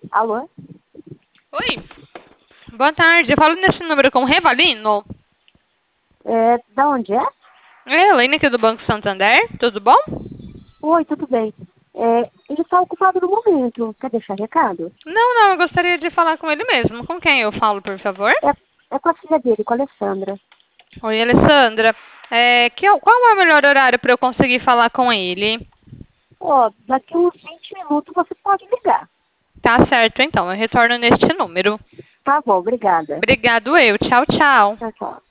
Alô? Oi, boa tarde. Eu falo nesse número com o Revalino. Da onde é? É, Elaine aqui do Banco Santander. Tudo bom? Oi, tudo bem. Ele está ocupado no momento. Quer deixar recado? Não, eu gostaria de falar com ele mesmo. Com quem eu falo, por favor? É com a filha dele, com a Alessandra. Oi, Alessandra. Qual é o melhor horário para eu conseguir falar com ele? Daqui uns 20 minutos você pode ligar. Tá certo, então. Eu retorno neste número. Tá bom, obrigada. Obrigado eu. Tchau, tchau. Tchau, tchau.